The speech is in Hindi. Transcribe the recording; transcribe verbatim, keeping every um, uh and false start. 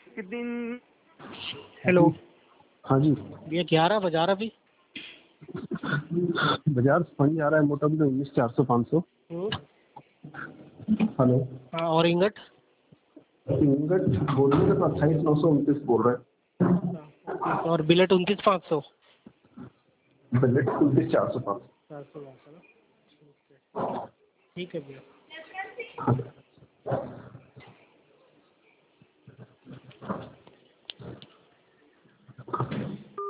दिन। हेलो। हाँ जी भैया क्या रहा बाजार अभी? बाजार वही आ रहा है मोटामोटी उन्नीस चार सौ पाँच सौ। हेलो। हाँ, और इंगट? इंगट बोलने का अट्ठाईस नौ सौ उनतीस बोल रहे हैं। और बिलेट उनतीस पाँच सौ। बिलेट उनतीस चार सौ पाँच। चार सौ पाँच सौ ना। ठीक है भैया। हाँ।